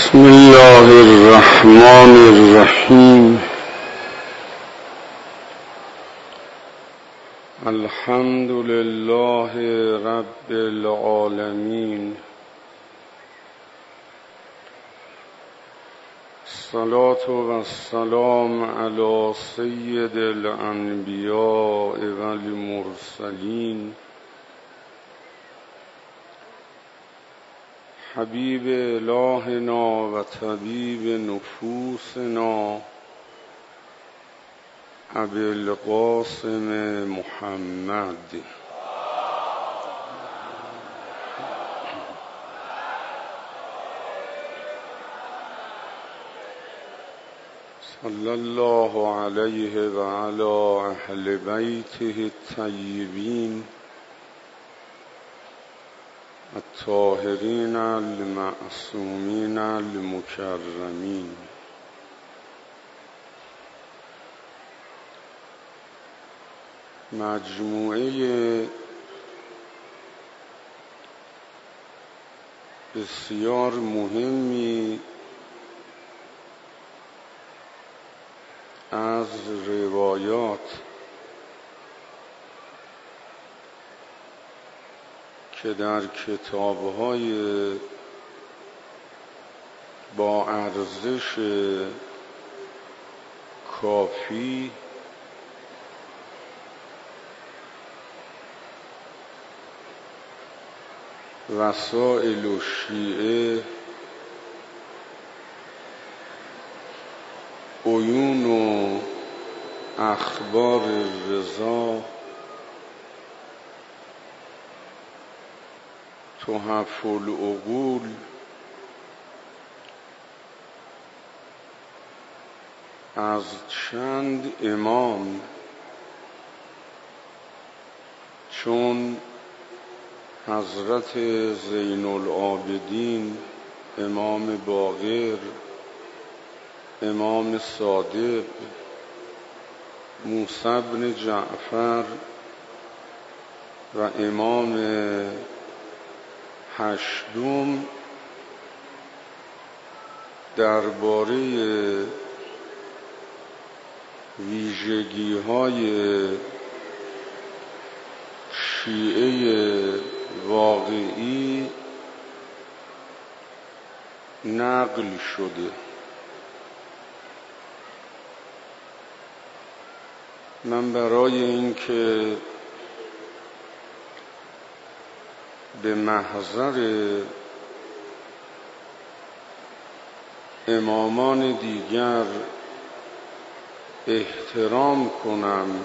بسم الله الرحمن الرحیم. الحمد لله رب العالمین. الصلاة والسلام علی سید الانبیاء والمرسلین حبیب الهنا و طبیب نفوسنا ابی القاسم محمد صلی الله علیه و علی اهل بیته الطیبین الطاهرین المعصومین المکرمین. مجموعه بسیار مهمی از روایات که در کتاب‌های با ارزش کافی وسائل الشیعه، عیون و اخبار رضا، تحف العقول، از چند امام چون حضرت زین العابدین، امام باقر، امام صادق، موسی بن جعفر و امام هشتم درباره ویژگی‌های شیعه واقعی نقل شده. من برای اینکه به محضر امامان دیگر احترام کنم،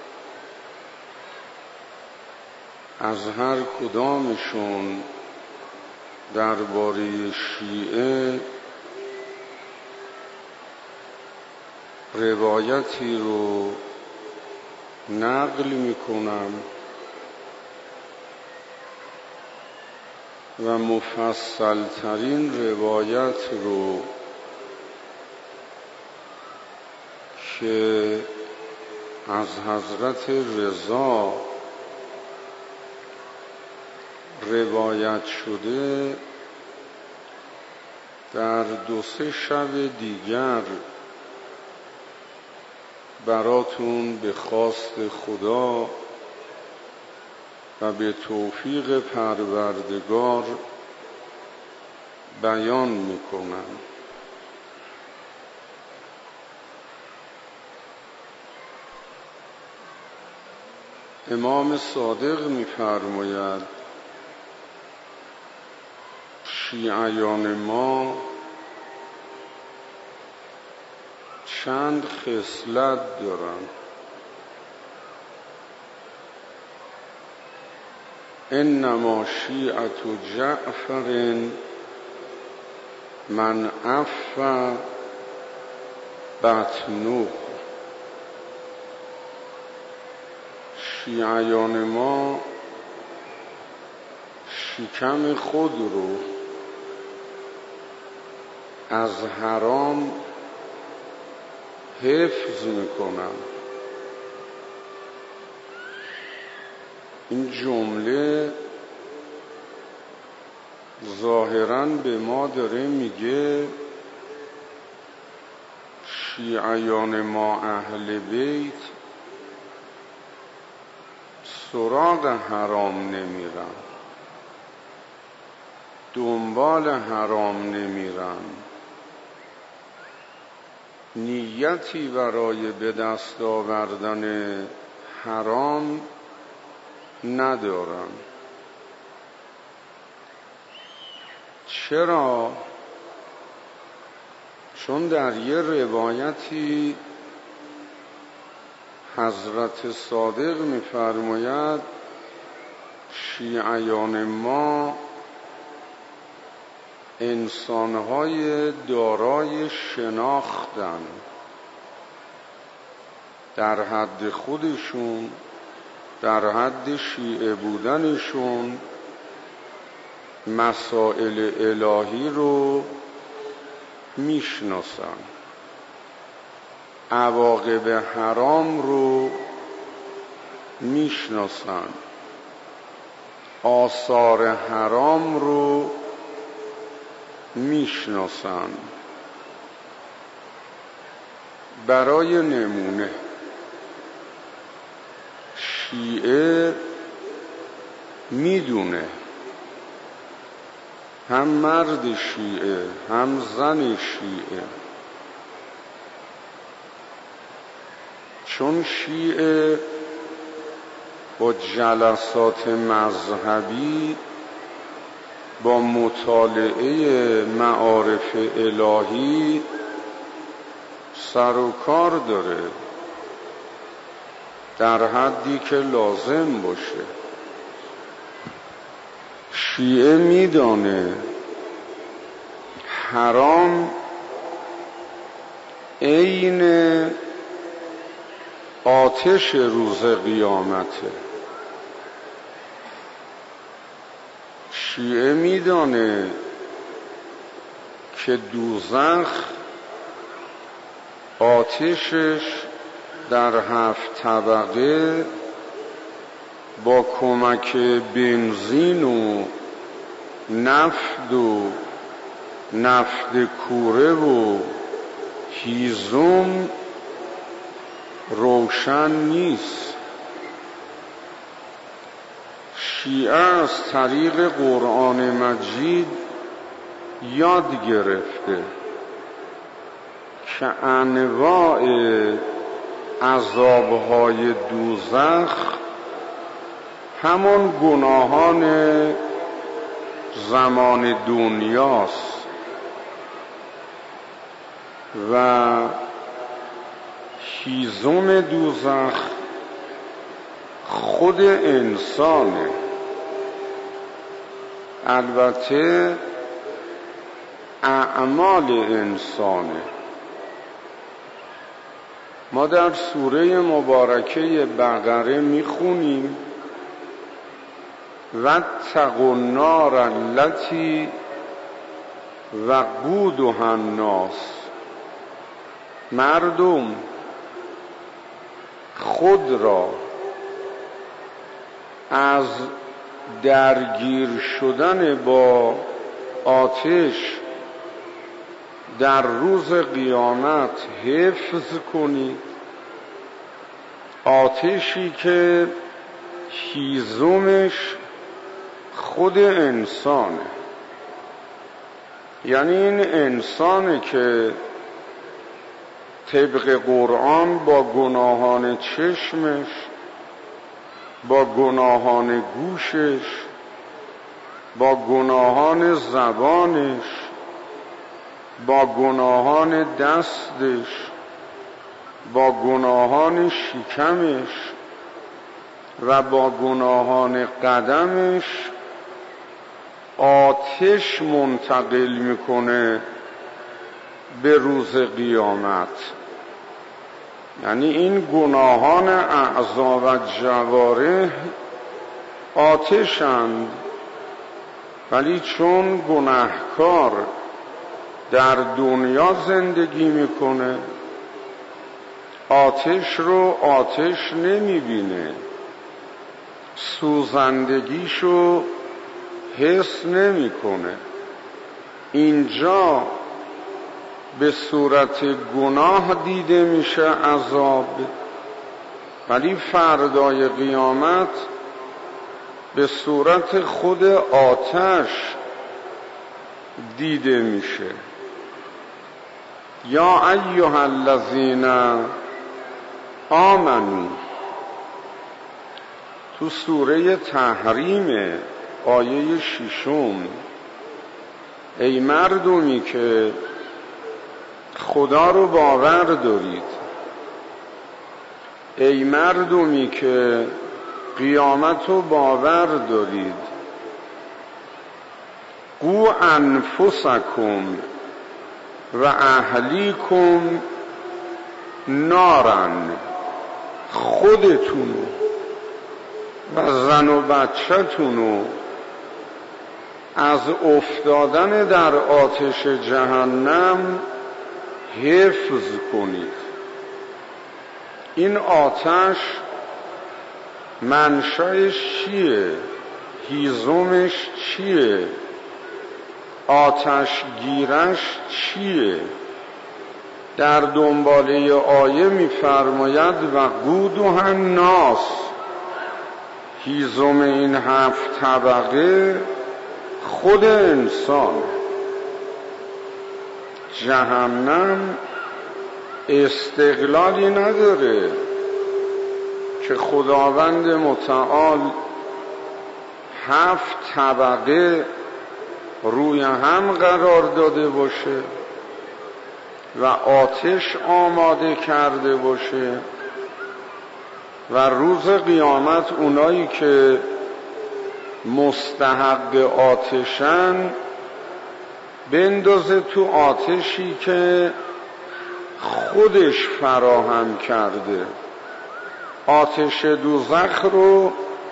از هر کدامشون درباره شیعه روایتی رو نقل میکنم و مفصل ترین روایت رو که از حضرت رضا روایت شده در 2-3 شب دیگر براتون به خواست خدا و به توفیق پروردگار بیان میکنم. امام صادق میفرماید شیعیان ما چند خصلت دارند. انما شیعة جعفر من عف بطنه. شیعیان ما شکم خود رو از حرام حفظ میکنن. این جمله ظاهراً به ما داره میگه شیعیان ما اهل بیت سراغ حرام نمیرن، دنبال حرام نمیرن، نیتی برای به دست آوردن حرام ندارن. چرا؟ چون در یه روایتی حضرت صادق می‌فرماید شیعیان ما انسان‌های دارای شناختن، در حد خودشون، در حد شیعه بودنشون مسائل الهی رو میشناسن، عواقب حرام رو میشناسن، آثار حرام رو میشناسن. برای نمونه شیعه میدونه، هم مرد شیعه هم زن شیعه، چون شیعه با جلسات مذهبی، با مطالعه معارف الهی سر و کار داره در حدی که لازم باشه. شیعه میدانه حرام عین آتش روز قیامته. شیعه میدانه که دوزخ آتشش در 7 طبقه با کمک بنزین و نفت کوره و هیزم روشن نیست. شیعه از طریق قرآن مجید یاد گرفته که انواع عذابهای دوزخ همون گناهان زمان دنیاست و هیزم دوزخ خود انسانه. البته اعمال انسانه. ما در سوره مبارکه بقره میخونیم واتقوا النار التي وقودها الناس. مردم خود را از درگیر شدن با آتش در روز قیامت حفظ کنید. آتشی که هیزمش خود انسانه، یعنی این انسانه که طبق قرآن با گناهان چشمش، با گناهان گوشش، با گناهان زبانش، با گناهان دستش، با گناهان شکمش و با گناهان قدمش آتش منتقل میکنه به روز قیامت. یعنی این گناهان اعضا و جوارح آتشند، ولی چون گناهکار در دنیا زندگی میکنه آتش رو آتش نمیبینه، سوزندگیشو حس نمیکنه. اینجا به صورت گناه دیده میشه عذاب، ولی فردای قیامت به صورت خود آتش دیده میشه. یا ایها الذین آمنو، تو سوره تحریم آیه 6، ای مردمی که خدا رو باور دارید، ای مردمی که قیامت رو باور دارید، قو انفسکم و اهلیکم نارن، خودتونو و زن و بچه‌تونو از افتادن در آتش جهنم حفظ کنید. این آتش منشأش چیه؟ هیزمش چیه؟ آتش گیرش چیه؟ در دنباله آیه می‌فرماید و قودها الناس، هیزم این 7 طبقه خود انسان. جهنم استقلالی نداره که خداوند متعال 7 طبقه روی هم قرار داده باشه و آتش آماده کرده باشه و روز قیامت اونایی که مستحق آتشن بندازه تو آتشی که خودش فراهم کرده. آتش دوزخ رو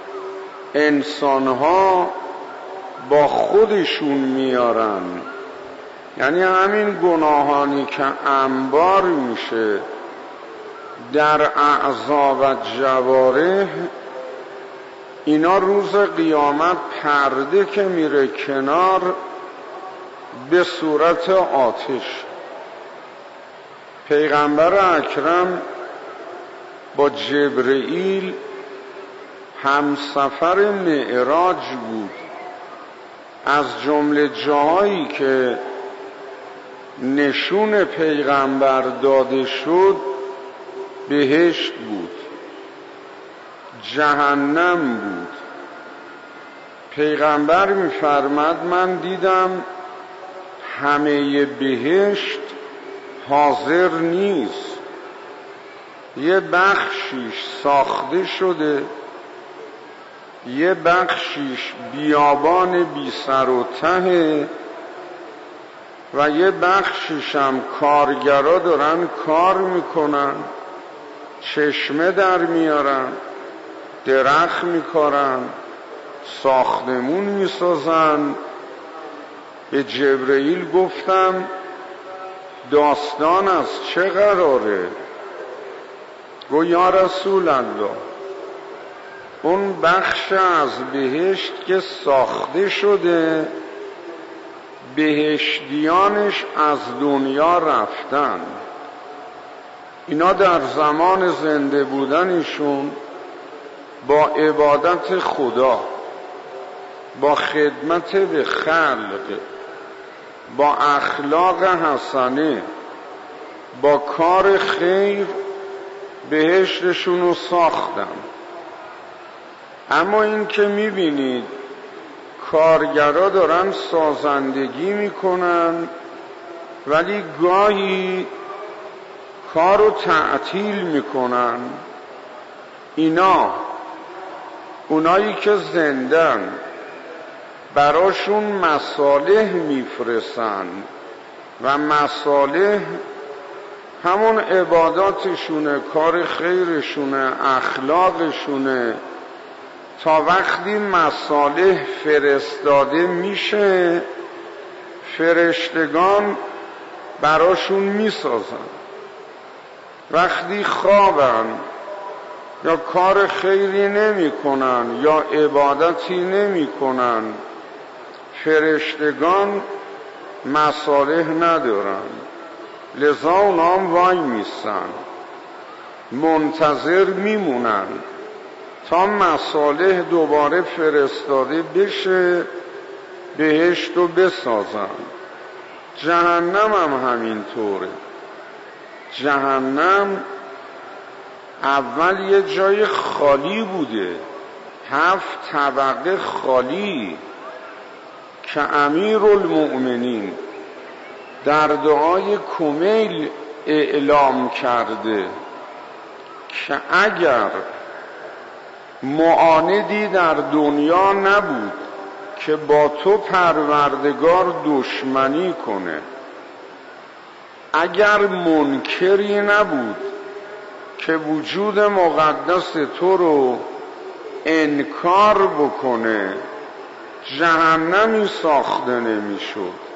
انسانها با خودشون میارن، یعنی همین گناهانی که انبار میشه در اعضا و جوارح، اینا روز قیامت پرده که میره کنار به صورت آتش. پیغمبر اکرم با جبرئیل همسفر معراج بود. از جمله جاهایی که نشون پیغمبر داده شد بهشت بود، جهنم بود. پیغمبر می‌فرماد من دیدم همه بهشت حاضر نیست، یه بخشیش ساخته شده، یه بخشیش بیابان بی سر و ته و یه بخشیش هم کارگرا دارن کار میکنن، چشمه در میارن، درخت میکارن، ساختمون میسازن. به جبرئیل گفتم داستان از چه قراره؟ گو یا رسول الله، اون بخش از بهشت که ساخته شده بهشتیانش از دنیا رفتن. اینا در زمان زنده بودنشون با عبادت خدا، با خدمت به خلق، با اخلاق حسنه، با کار خیر بهشتشون رو ساختن. اما این که میبینید کارگرا دارن سازندگی میکنن ولی گاهی کارو تعطیل میکنن. اینا اونایی که زندن براشون مصالح میفرستن و مصالح همون عباداتشونه، کار خیرشونه، اخلاقشونه. تا وقتی مصالح فرستاده میشه فرشتگان براشون میسازن. وقتی خوابن یا کار خیری نمی کنن یا عبادتی نمی کنن فرشتگان مصالح ندارن، لذا اونام وای میستن، منتظر میمونن تا مصالح دوباره فرستاده بشه بهشت رو بسازن. جهنم هم همینطوره. جهنم اول یه جای خالی بوده، 7 طبقه خالی، که امیرالمؤمنین در دعای کمیل اعلام کرده که اگر معاندی در دنیا نبود که با تو پروردگار دشمنی کنه، اگر منکری نبود که وجود مقدس تو رو انکار بکنه، جهنمی ساخته نمیشد.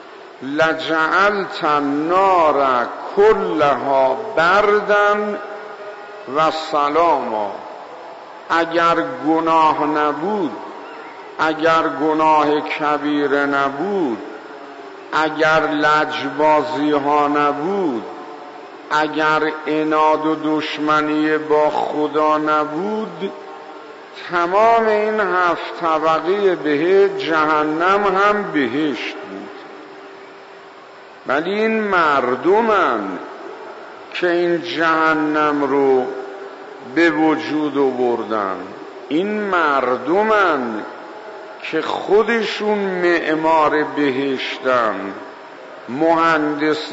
لجعلت النار کلها بردن و سلاما. اگر گناه نبود، اگر گناه کبیره نبود، اگر لجبازی ها نبود، اگر عناد و دشمنی با خدا نبود، تمام این 7 طبقه بهشت، جهنم هم بهشت بود. ولی این مردمن که این جهنم رو به وجود آوردن. این مردمن که خودشون معمار بهشتن، مهندس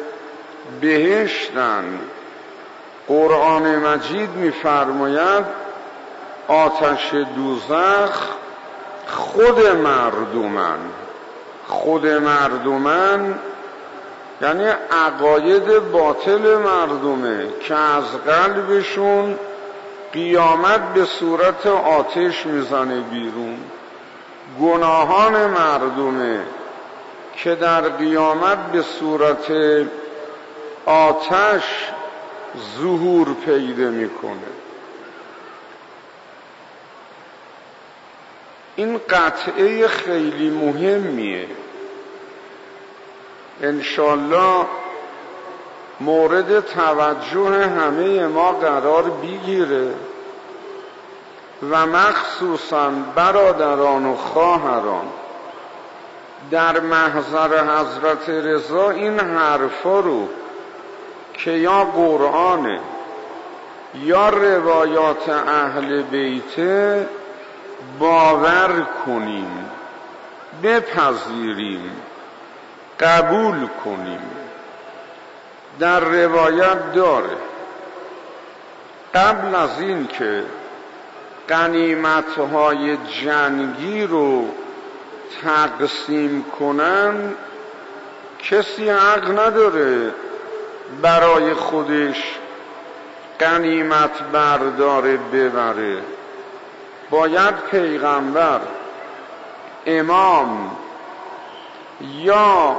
بهشتن. قرآن مجید می‌فرماید آتش دوزخ خود مردمن. خود مردمن یعنی عقاید باطل مردمه که از قلبشون قیامت به صورت آتش میزنه بیرون. گناهان مردمه که در قیامت به صورت آتش ظهور پیدا میکنه. این قطعه خیلی مهمیه، انشالله مورد توجه همه ما قرار بگیره و مخصوصاً برادران و خواهران در محضر حضرت رضا این حرفا رو که یا قرآنه یا روایات اهل بیته باور کنیم، بپذیریم، قبول کنیم. در روایت داره قبل از این که غنیمت‌های جنگی رو تقسیم کنن، کسی حق نداره برای خودش غنیمت برداره ببره. باید پیغمبر، امام یا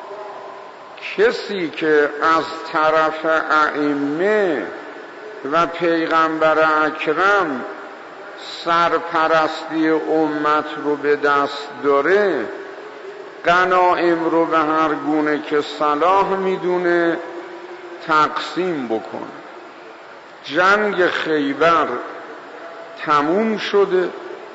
کسی که از طرف ائمه و پیغمبر اکرم سرپرستی امت رو به دست داره، غنایم رو به هر گونه که صلاح میدونه تقسیم بکنه. جنگ خیبر تموم شده،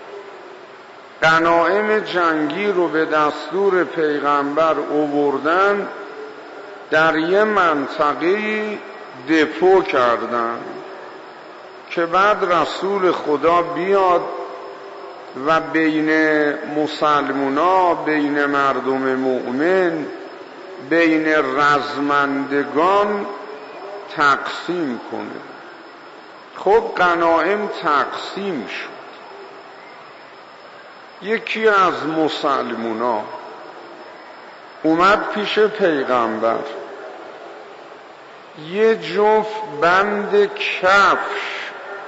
غنایم جنگی رو به دستور پیغمبر آوردن، در یه منطقه دپو کردن که بعد رسول خدا بیاد و بین مسلمونا، بین مردم مؤمن، بین رزمندگان تقسیم کنه. خب غنایم تقسیم شد. یکی از مسلمونا اومد پیش پیغمبر، یه جفت بند کفش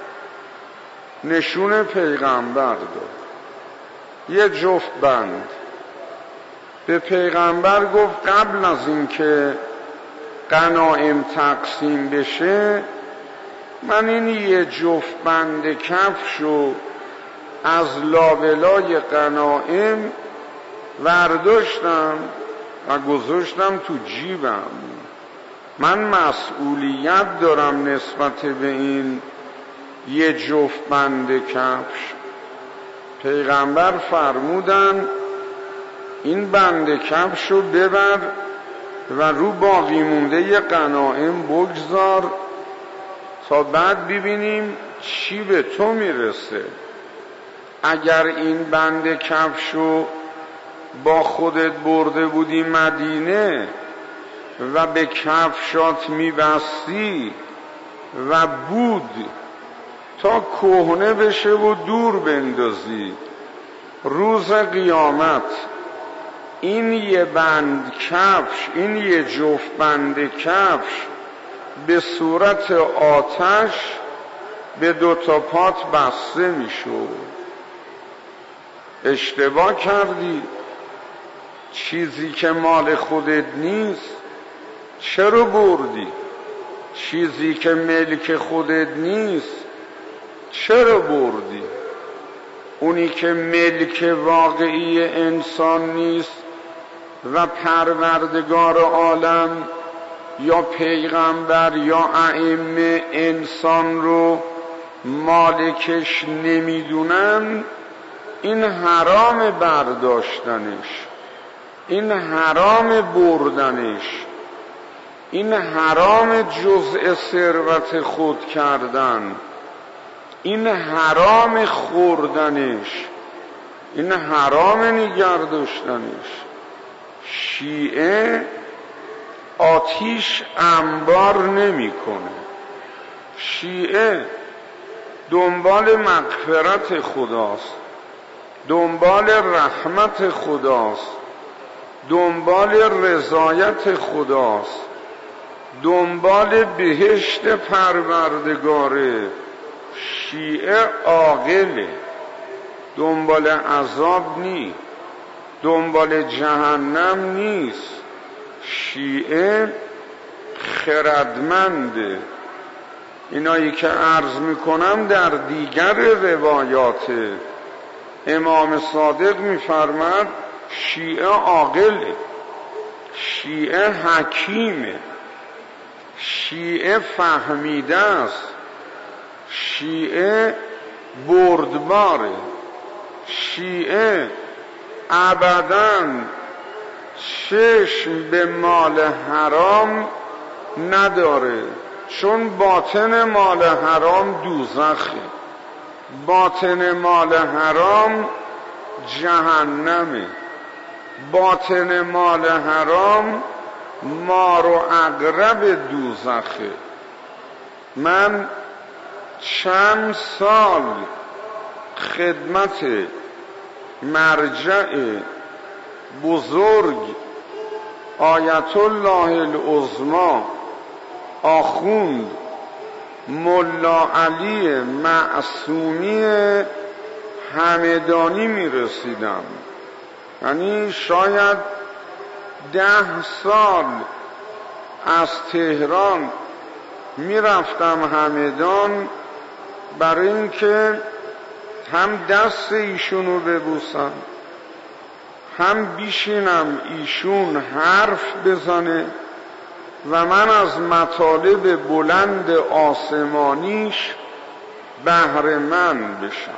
نشون پیغمبر داد، یه جفت بند. به پیغمبر گفت قبل از این که غنایم تقسیم بشه، من این یه جفت بند کفشو از لابلای غنایم ورداشتم و گذاشتم تو جیبم. من مسئولیت دارم نسبت به این یه جفت بند کفش. پیغمبر فرمودن این بند کفش رو ببر و رو باقی مونده ی غنایم بگذار تا بعد ببینیم چی به تو میرسه. اگر این بند کفش رو با خودت برده بودی مدینه و به کفشات میبستی و بود تا کهنه بشه و دور بندازی، روز قیامت این یه بند کفش، این یه جفت بند کفش به صورت آتش به دوتا پات بسته میشو. اشتباه کردی، چیزی که مال خودت نیست چرا بردی؟ چیزی که ملک خودت نیست چرا بردی؟ اونی که ملک واقعی انسان نیست و پروردگار عالم یا پیغمبر یا ائمه انسان رو مالکش نمیدونن، این حرام برداشتنش، این حرام بردنش، این حرام جزء ثروت خود کردن، این حرام خوردنش، این حرام نگه داشتنش. شیعه آتیش انبار نمیکنه. شیعه دنبال مغفرت خداست، دنبال رحمت خداست، دنبال رضایت خداست، دنبال بهشت پروردگاره. شیعه عاقله، دنبال عذاب نی، دنبال جهنم نیست. شیعه خردمنده. اینایی که عرض میکنم در دیگر روایات امام صادق میفرماد شیعه عاقله، شیعه حکیمه، شیعه فهمیده است، شیعه بردباره، شیعه ابداً چشم به مال حرام نداره، چون باطن مال حرام دوزخه، باطن مال حرام جهنمه، باطن مال حرام مار و عقرب دوزخه. من چند سال خدمت مرجع بزرگ آیت الله العظمی آخوند ملا علی معصومی همدانی میرسیدم. یعنی شاید 10 سال از تهران میرفتم همدان برای اینکه هم دست ایشونو ببوسم، هم بیشینم ایشون حرف بزنه و من از مطالب بلند آسمانیش بهره مند بشم.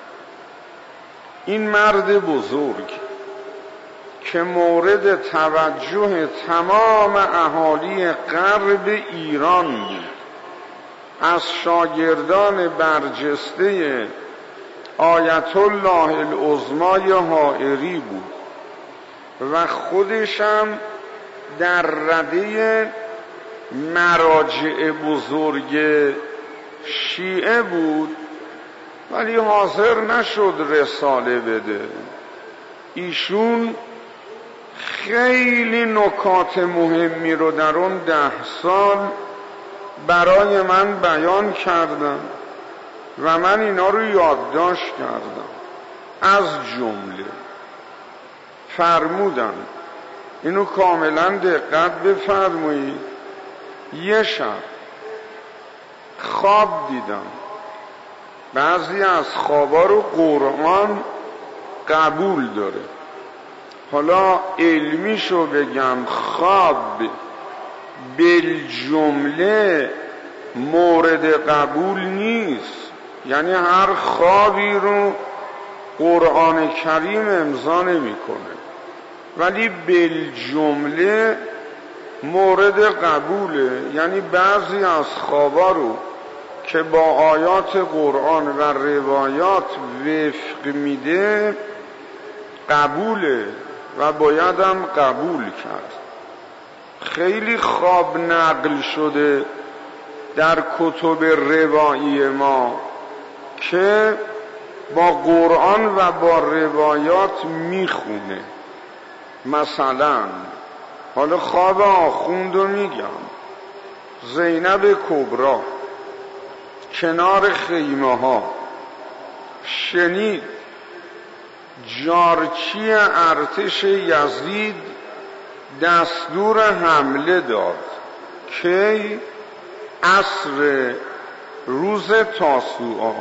این مرد بزرگ که مورد توجه تمام اهالی غرب ایران بود، از شاگردان برجسته آیت الله العظمی حائری بود و خودشم در رده مراجع بزرگ شیعه بود، ولی حاضر نشد رساله بده. ایشون خیلی نکات مهمی رو در اون 10 سال برای من بیان کردم و من اینا رو یادداشت کردم. از جمله فرمودن، اینو کاملا دقت بفرمایید، یه شب خواب دیدم. بعضی از خوابا رو قرآن قبول داره. حالا علمیشو بگم، خواب بالجمله مورد قبول نیست. یعنی هر خوابی رو قرآن کریم امضا نمیکنه، ولی بالجمله مورد قبوله. یعنی بعضی از خوابا رو که با آیات قرآن و روایات وفق میده قبوله و بایدم قبول کرد. خیلی خواب نقل شده در کتب روایی ما که با قرآن و با روایات میخونه. مثلا حالا خواب آخوند رو میگم. زینب کبری کنار خیمه ها شنید جارچی ارتش یزید دستور حمله داد که عصر روز تاسوعا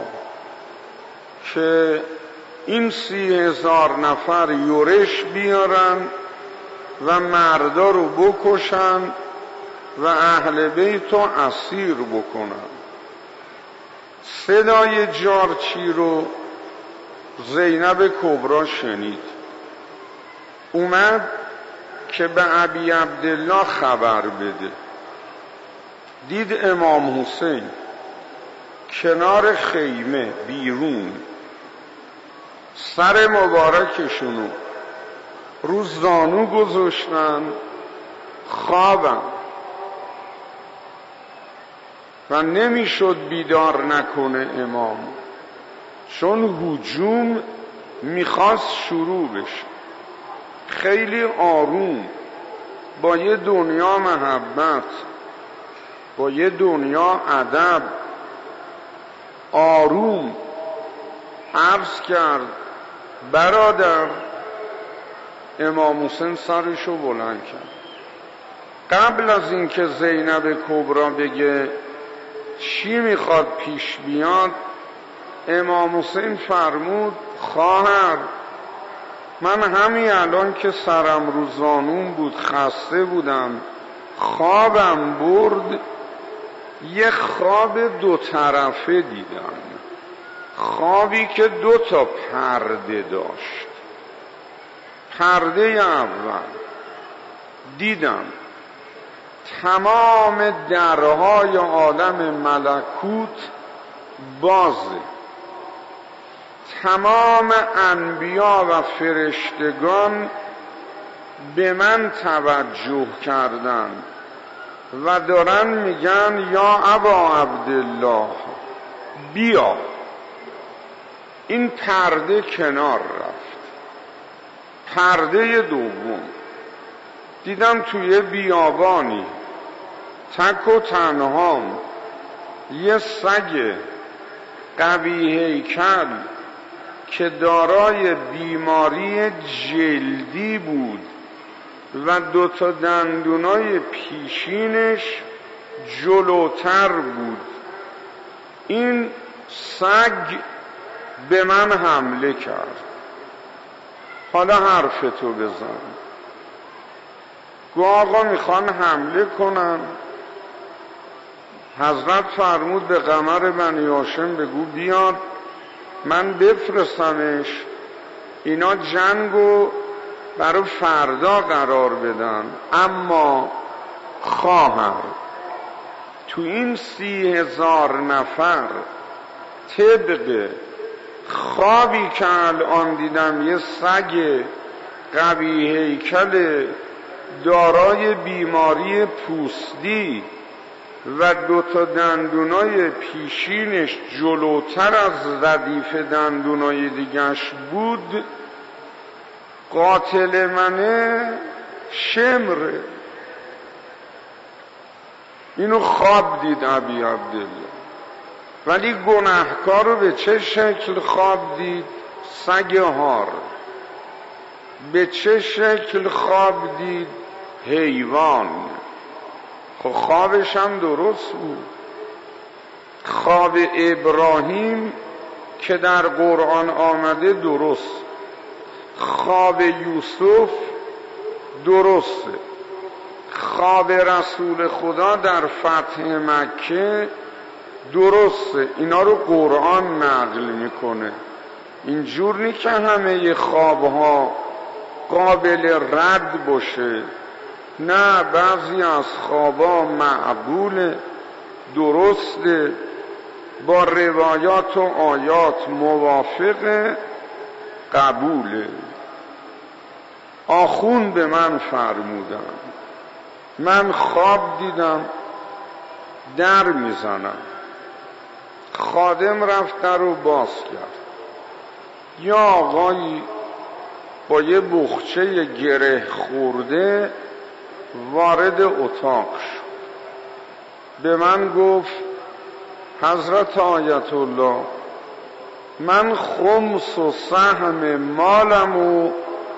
که این 30,000 نفر یورش بیارن و مردا رو بکشن و اهل بیت رو اسیر بکنن. صدای جارچی رو زینب کبری شنید، اومد که به ابی عبدالله خبر بده. دید امام حسین کنار خیمه بیرون سر مبارکشونو رو زانو گذاشتن، خوابن و نمیشد بیدار نکنه امام، چون هجوم میخواست شروع بشه. خیلی آروم با یه دنیا محبت، با یه دنیا ادب، آروم عرض کرد برادر. امام حسین سرشو بلند کرد. قبل از اینکه زینب کبری بگه چی میخواد پیش بیاد، امام حسین فرمود خواهر، من همین الان که سرم رو زانوم بود خسته بودم، خوابم برد، یه خواب 2 طرفه دیدم. خوابی که 2 تا پرده داشت. پرده اول دیدم تمام درهای عالم ملکوت بازه، تمام انبیا و فرشتگان به من توجه کردن و دارن میگن یا ابا عبدالله بیا. این پرده کنار رفت. پرده دوم دیدم توی بیابانی تک و تنهام یه سگ قوی هیکل که دارای بیماری جلدی بود و 2 تا دندونای پیشینش جلوتر بود. این سگ به من حمله کرد. حالا حرفتو بزن. گو آقا میخوان حمله کنن. حضرت فرمود به قمر بنی هاشم بگو بیاد من بفرستمش، اینا جنگو برای فردا قرار بدن. اما خواهر تو این 30,000 نفر طبق خوابی که الان دیدم یه سگ قوی هیکل دارای بیماری پوستی و 2 تا دندونای پیشینش جلوتر از ردیف دندونای دیگش بود، قاتل منه شمره. اینو خواب دید ابی عبدالله. ولی گناهکار رو به چه شکل خواب دید؟ سگ هار. به چه شکل خواب دید؟ حیوان. خب خوابش هم درست بود. خواب ابراهیم که در قرآن آمده درست، خواب یوسف درسته، خواب رسول خدا در فتح مکه درسته. اینا رو قرآن نقل میکنه. اینجور نیست که همه خوابها قابل رد باشه، نه، بعضی از خوابها معقوله، درسته، با روایات و آیات موافق قبوله. آخوند به من فرمودن، من خواب دیدم در میزنم، خادم رفت در رو باز کرد، یا آقایی با یه بخچه گره خورده وارد اتاق شد. به من گفت حضرت آیت الله، من خمس و سهم مالمو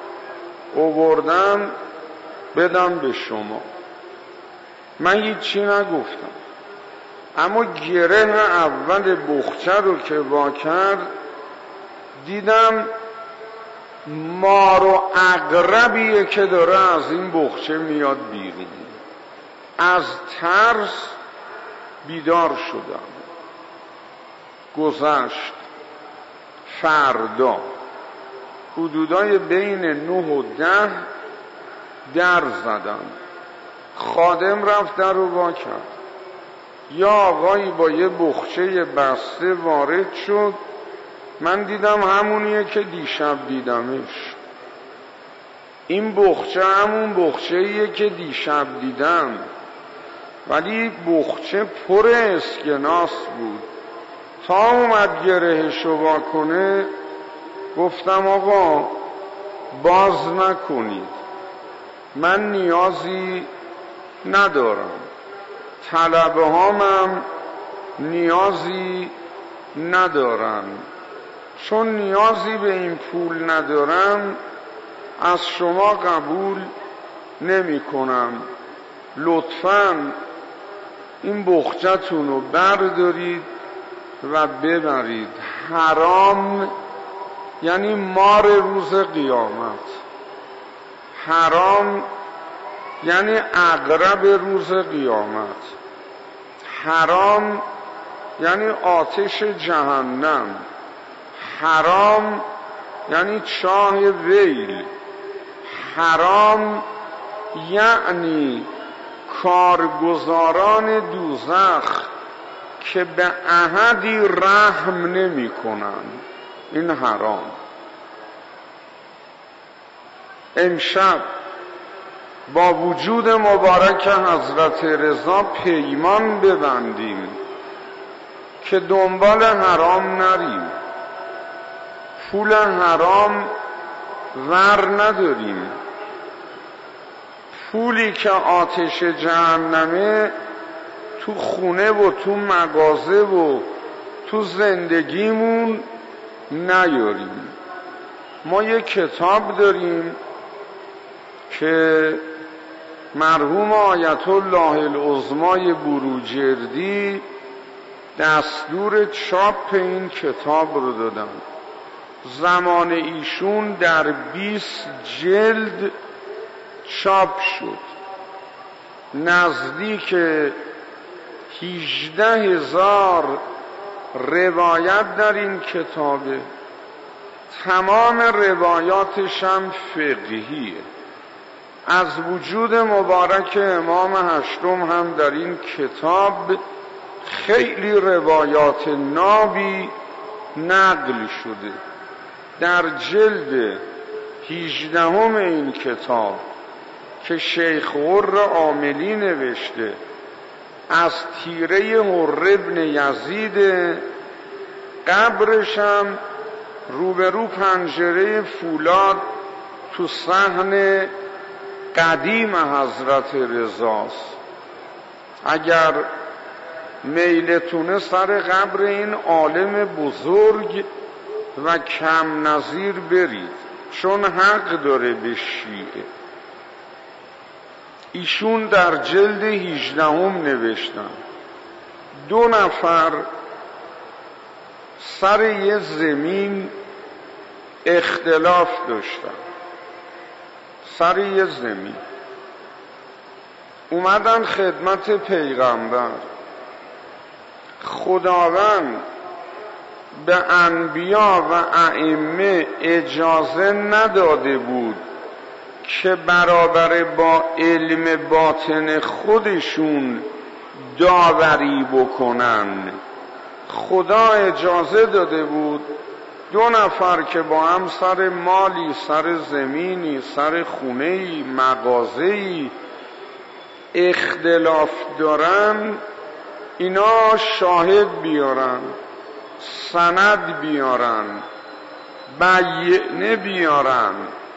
آوردم بدم به شما. من هیچی نگفتم، اما گره اول بخچه رو که وا کرد دیدم مار و عقربیه که داره از این بخچه میاد بیرون. از ترس بیدار شدم. گذشت فردا حدودای بین 9 و 10 در زدم، خادم رفت در رو وا کرد، یا آقایی با یه بخچه بسته وارد شد. من دیدم همونیه که دیشب دیدمش. این بخچه همون بخچه‌ایه که دیشب دیدم، ولی بخچه پر اسکناس بود. تا اومد گرهشو وا کنه گفتم آقا باز نکنید، من نیازی ندارم، طلبه هامم نیازی ندارم، چون نیازی به این پول ندارم از شما قبول نمی کنم. لطفاً این بخچه‌تون رو بردارید و ببرید. حرام یعنی مار روز قیامت، حرام یعنی عقرب روز قیامت، حرام یعنی آتش جهنم، حرام یعنی چاه ویل، حرام یعنی کارگزاران دوزخ که به احدی رحم نمی کنن. این حرام. امشب با وجود مبارک حضرت رضا پیمان ببندیم که دنبال حرام نریم، پول حرام ور نداریم. پولی که آتش جهنمه تو خونه و تو مغازه و تو زندگیمون نیاریم. ما یک کتاب داریم که مرحوم آیت الله العظمای بروجردی دستور چاپ این کتاب رو دادن. زمان ایشون در 20 جلد چاپ شد. نزدیک 18,000 روایت در این کتابه. تمام روایاتش هم فقهیه. از وجود مبارک امام هشتم هم در این کتاب خیلی روایات نابی نقل شده. در جلد 18 این کتاب که شیخ حر عاملی نوشته، از تیره حر ابن یزید، قبرشم روبرو پنجره فولاد تو صحن قدیم حضرت رضاست. اگر میلتونه سر قبر این عالم بزرگ و کم نظیر برید، چون حق داره به شیعه. ایشون در جلد 18 نوشتن 2 نفر سر یه زمین اختلاف داشتن سر یه زمین، اومدن خدمت پیغمبر. خداوند به انبیا و ائمه اجازه نداده بود که برابر با علم باطن خودشون داوری بکنن. خدا اجازه داده بود 2 نفر که با هم سر مالی، سر زمینی، سر خونه‌ای، مغازه‌ای اختلاف دارن، اینا شاهد بیارن، سند بیارن، بیانیه بیارن،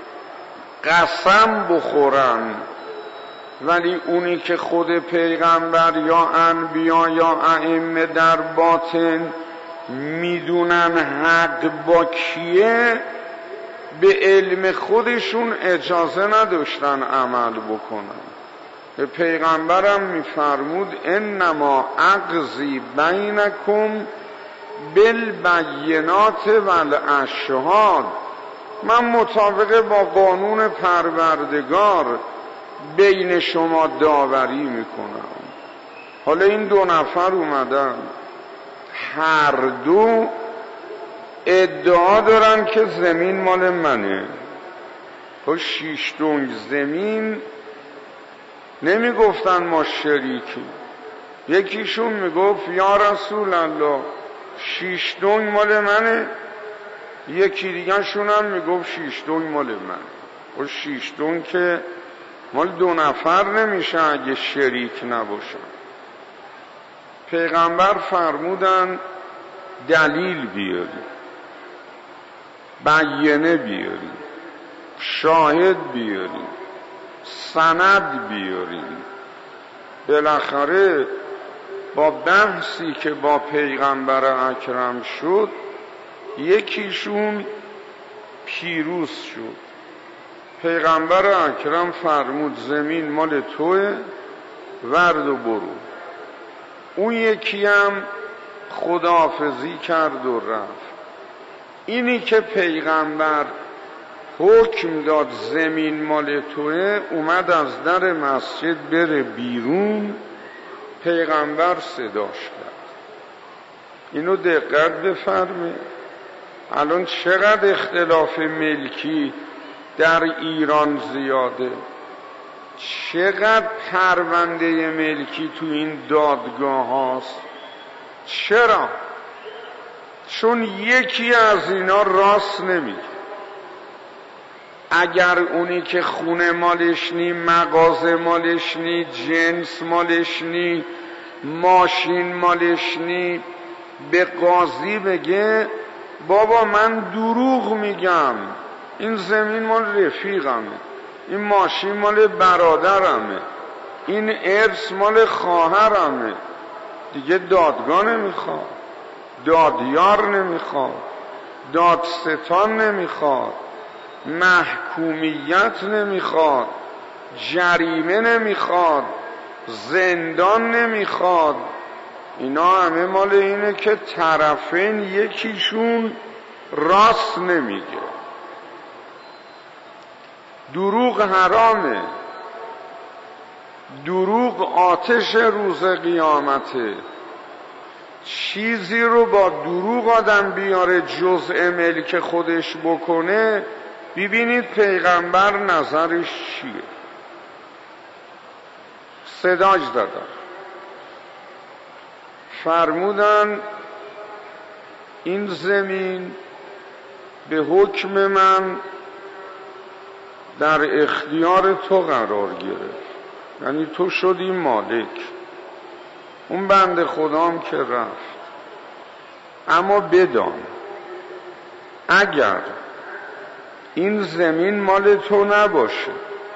قسم بخورن. ولی اونی که خود پیغمبر یا انبیا یا ائمه در باطن میدونن حق با کیه، به علم خودشون اجازه نداشتن عمل بکنن. به پیغمبرم میفرمود انما اقضی بینکم بالبینات والاشهاد، من مطابق با قانون پروردگار بین شما داوری میکنم. حالا این 2 نفر اومدن، هر دو ادعا دارن که زمین مال منه. تو 6 دنگ زمین نمیگفتن ما شریکی. یکیشون میگفت یا رسول الله 6 دنگ مال منه، یکی دیگه شون هم میگفت 6 دنگ مال من. و 6 دنگ که مال 2 نفر نمیشه اگه شریک نباشن. پیغمبر فرمودن دلیل بیاری، بیانیه بیاری، شاهد بیاری، سند بیاری. بالاخره با بحثی که با پیغمبر اکرم شد، یکیشون پیروز شد. پیغمبر اکرم فرمود زمین مال توه، ورد و برو. اون یکی هم خداحافظی کرد و رفت. اینی که پیغمبر حکم داد زمین مال توه، اومد از در مسجد بره بیرون، پیغمبر صداش کرد. اینو دقت بفرمایید. الان چقدر اختلاف ملکی در ایران زیاده، چقدر پرونده ملکی تو این دادگاه هاست. چرا؟ چون یکی از اینا راست نمیگه. اگر اونی که خونه مالش نی، مغازه مالش نی، جنس مالش نی، ماشین مالش نی، به قاضی بگه بابا من دروغ میگم، این زمین مال رفیقمه، این ماشین مال برادرمه، این ارث مال خواهرمه، دیگه دادگاه نمیخواد، دادیار نمیخواد، دادستان نمیخواد، محکومیت نمیخواد، جریمه نمیخواد، زندان نمیخواد. اینا همه مال اینه که طرفین یکیشون راست نمیگه. دروغ حرامه، دروغ آتش روز قیامته. چیزی رو با دروغ آدم بیاره جزء ملک خودش بکنه، ببینید پیغمبر نظرش چیه. صداش دادن، فرمودن این زمین به حکم من در اختیار تو قرار گرفت، یعنی تو شدی مالک. اون بنده خدام که رفت. اما بدان اگر این زمین مال تو نباشه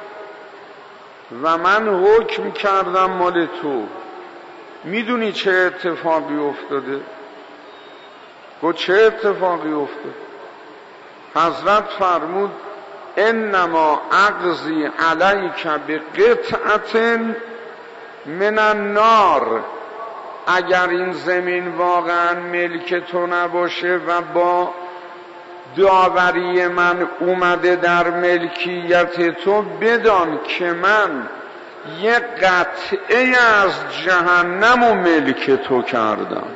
و من حکم کردم مال تو، میدونی چه اتفاقی افتاده؟ گفت چه اتفاقی افتاد؟ حضرت فرمود انما اقضی علیک بقطعة من النار. اگر این زمین واقعا ملک تو نباشه و با داوری من اومده در ملکیت تو، بدان که من یک قطعه از جهنم و ملک تو کردم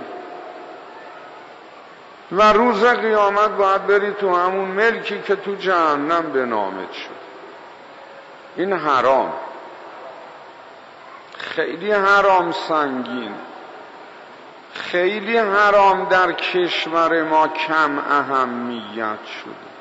و روز قیامت باید بری تو همون ملکی که تو جهنم به نامت شد. این حرام، خیلی حرام سنگین، خیلی حرام در کشور ما کم اهمیت شده،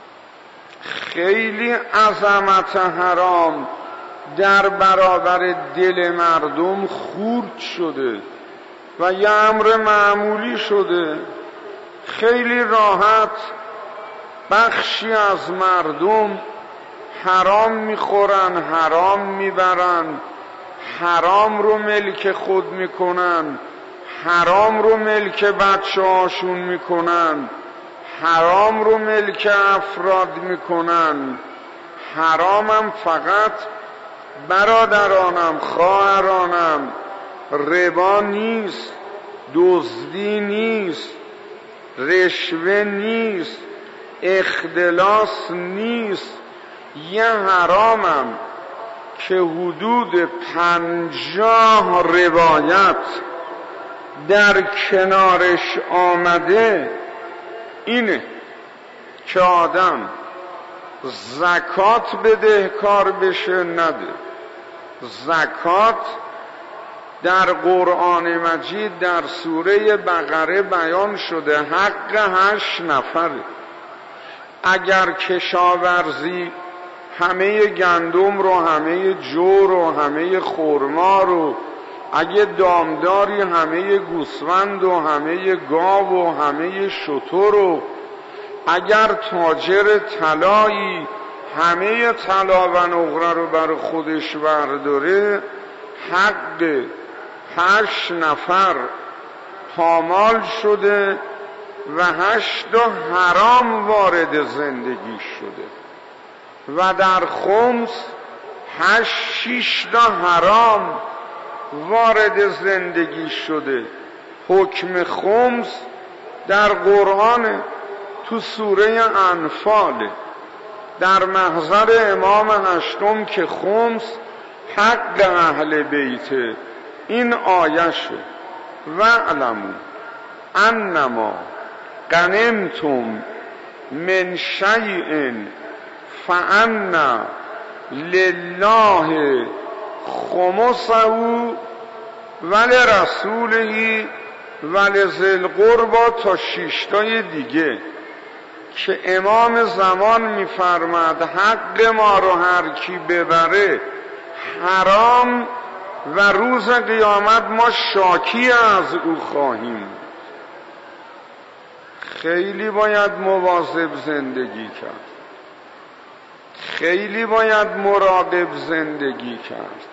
خیلی عظمت حرام در برابر دل مردم خورد شده و یه امر معمولی شده. خیلی راحت بخشی از مردم حرام میخورن، حرام میبرن، حرام رو ملک خود میکنن، حرام رو ملک بچه هاشون میکنن، حرام رو ملک افراد میکنن. حرامم فقط برادرانم، خواهرانم، ربا نیست، دزدی نیست، رشوه نیست، اختلاس نیست. یه حرامم که حدود 50 روایت در کنارش آمده اینه که آدم زکات بدهکار بشه نده. زکات در قرآن مجید در سوره بقره بیان شده، حق 8 نفره. اگر کشاورزی همه گندم رو، همه جو رو، همه خرما رو، اگه دامداری همه گوسفند و همه گاو و همه شتر رو، اگر تاجر طلایی همه طلا و نقره رو بر خودش برداره، حق 8 نفر پامال شده و 8 حرام وارد زندگی شده و در خمس 6 حرام وارد زندگی شده. حکم خمس در قرآن تو سوره انفال در محضر امام هشتم که خمس حق اهل بیته، این آیه شد: وَاعْلَمُوا أَنَّمَا غَنِمْتُم من شیء فأن لله خمسه ولرسوله ولذی القربى تا 6 دیگه که امام زمان میفرماد حق ما رو هر کی ببره حرام و روز قیامت ما شاکی از او خواهیم. خیلی باید مواظب زندگی کرد، خیلی باید مراقب زندگی کرد.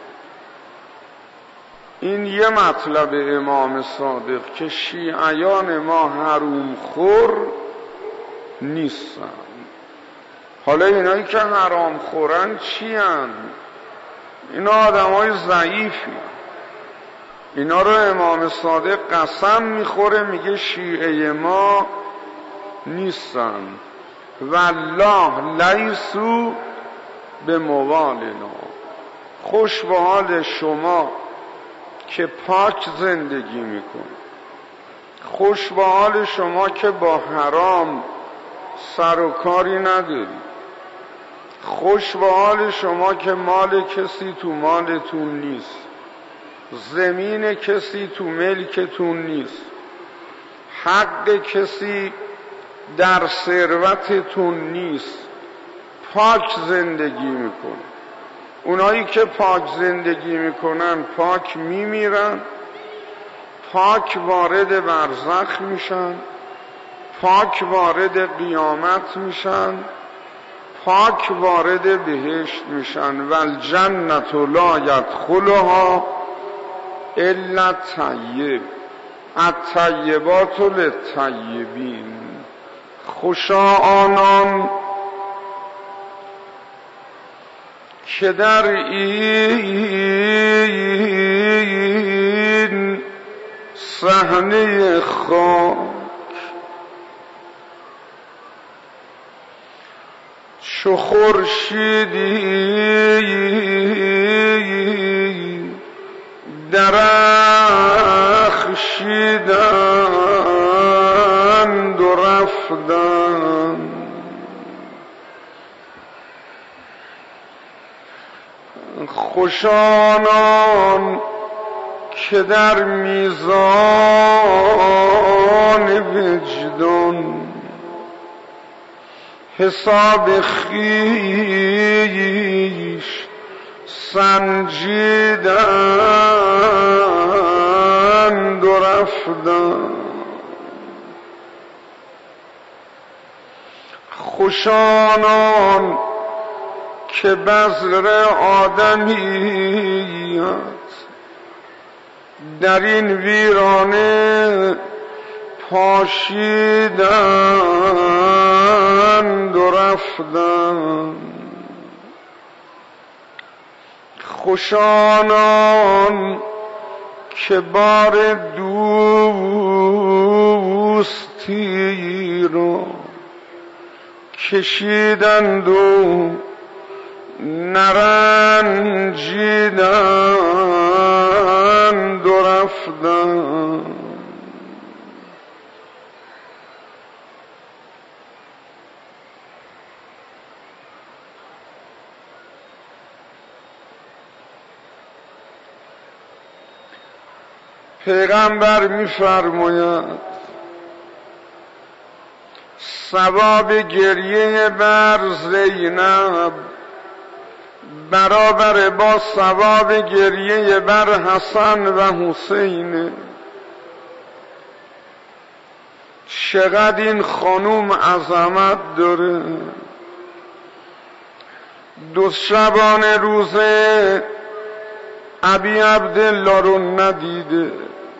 این یه مطلب امام صادق که شیعیان ما حروم خور نیستن. حالا اینایی که حرام خورن چی هن؟ اینا آدم های ضعیفی. اینا رو امام صادق قسم میخوره، میگه شیعه ما نیستن. والله لیسو به موالنا. خوش به حال شما که پاک زندگی میکنید، خوش به حال شما که با حرام سر و کاری ندارید، خوش به حال شما که مال کسی تو مالتون نیست، زمین کسی تو ملکتون نیست، حق کسی در ثروتتون نیست، پاک زندگی میکنه. اونایی که پاک زندگی میکنن پاک میمیرن، پاک وارد برزخ میشن، پاک وارد قیامت میشن، پاک وارد بهشت میشن. والجنة لا یدخلها الا الطیب الطیبات للطیبین. خوشا آنان که در این صحنه خاک چو خورشیدی درخشیدند و رفتند. خوش آنان که در میزان وجدان حساب خویش سنجیدند و رفتند. خوش آنان که بذر آدمیت در این ویرانه پاشیدند و رفتند. خوش آنان که بار دوستی را کشیدند و نرنجیدند و رفتند. پیغمبر می‌فرماید ثواب گریه بر زینب برابر با ثواب گریه بر حسن و حسین. چقدر این خانوم عظمت داره. دو شبانه روزه ابی عبدالله رو ندیده،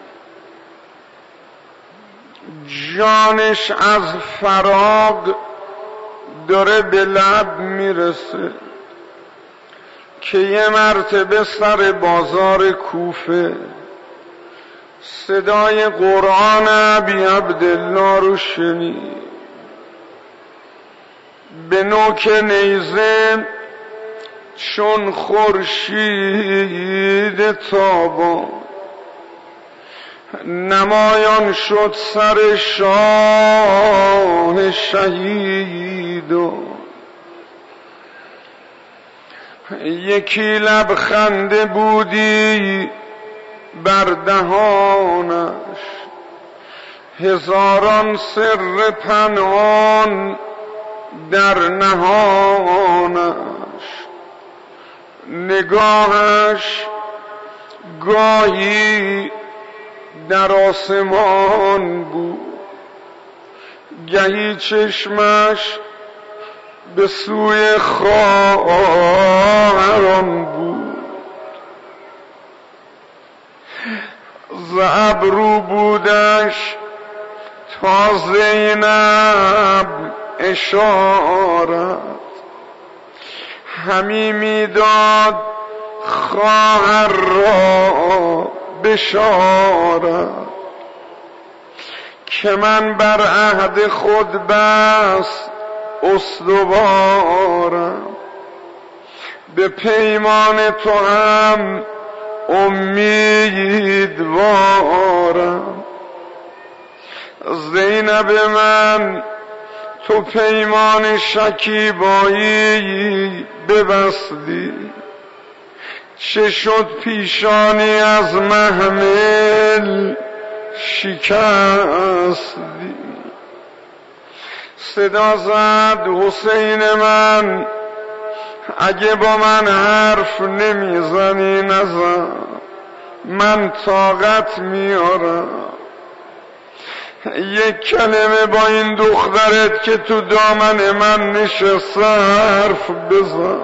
جانش از فراق داره به لب میرسه که یه مرتبه سر بازار کوفه صدای قرآن ابی عبدالله رو شنید. به نوک نیزه چون خورشید تابان نمایان شد سر شاه شهید و یکی لبخنده بودی بر دهانش، هزاران سر پنهان در نهانش. نگاهش گاهی در آسمان بود، گهی چشمش به سوی خواهران بود. ز ابرو بودش تا زینب اشارت، همی میداد خواهر را بشارت که من بر عهد خود بس استوارم، به پیمان تو هم امیدوارم. زینب من تو پیمان شکیبایی ببستی، چه شد پیشانی از محمل شکستی. صدا زد حسین من اگه با من حرف نمیزنی نزن، من طاقت میارم. یک کلمه با این دخترت که تو دامن من نشسته حرف بزن.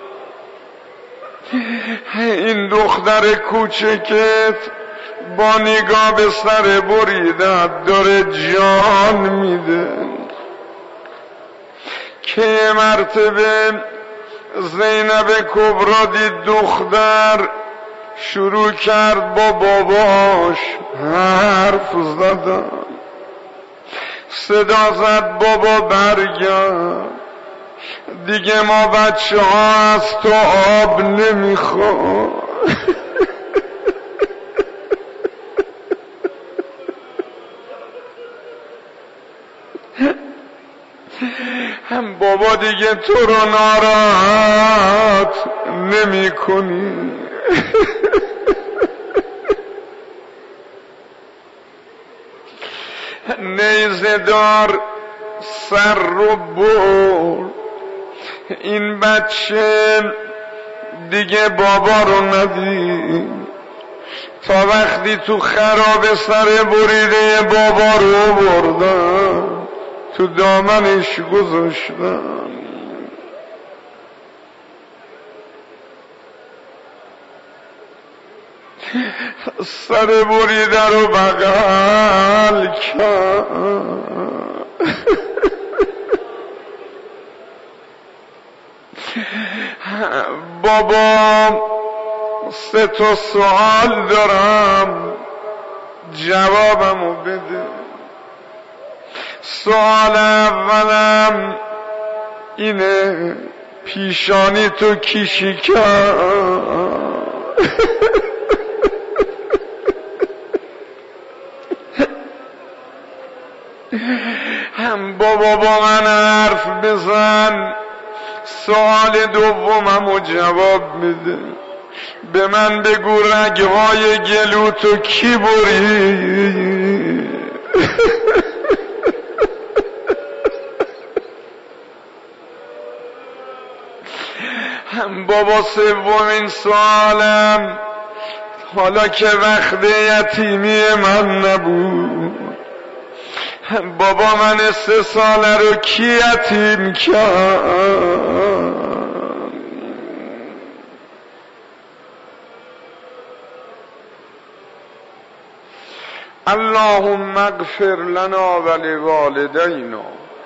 این دختر کوچکت با نگاه به سر بریدت داره جان میده. که مرتبه زینب کبرا دید دختر شروع کرد با باباش حرف زدن. صدا زد بابا برگرد، دیگه ما بچه ها از تو آب نمیخوام. هم بابا دیگه تو رو ناراحت نمی کنی. نیزه دار سر رو برد، این بچه دیگه بابا رو ندید تا وقتی تو خراب سر بریده بابا رو بردن تو دامنش گذاشتن. سر بریده رو بغل کرد. بابا 3 سوال دارم جوابمو بده. سوال اولم اینه پیشانی تو کی شکست؟ هم بابا با من حرف بزن. سوال دوممو جواب میده. به من بگو رگهای گلو تو کی برید؟ هم بابا سومین سوالم حالا که وقت یتیمی من نبود، بابا من 3 ساله رو کی یتیم کرد؟ اللهم اغفر لنا ولوالدینا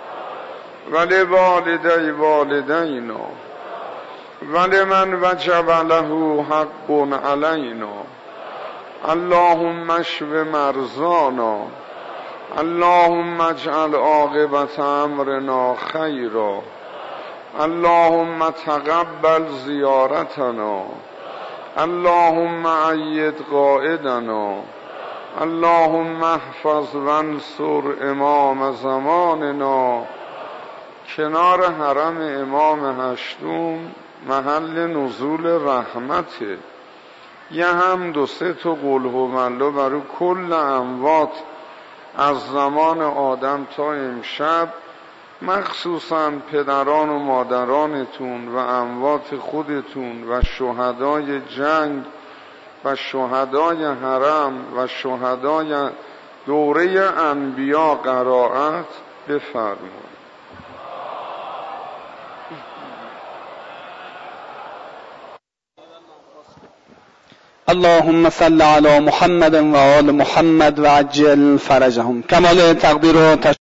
ولوالدی والدینا ولمن وجب له حق علینا. اللهم اشف مرضانا. اللهم اجعل عاقبت امرنا خیرا. اللهم تقبل زیارتنا. اللهم أید قائدنا. اللهم احفظ وانصر امام زماننا. کنار حرم امام هشتم محل نزول رحمته. یه حمد و 3 قل هوالله برای کل اموات از زمان آدم تا امشب، مخصوصا پدران و مادرانتون و اموات خودتون و شهدای جنگ و شهدای حرم و شهدای دوره انبیا قرائت بفرمایید. اللهم صل علی محمد و آل محمد و عجل فرجهم. کمال تقدیر و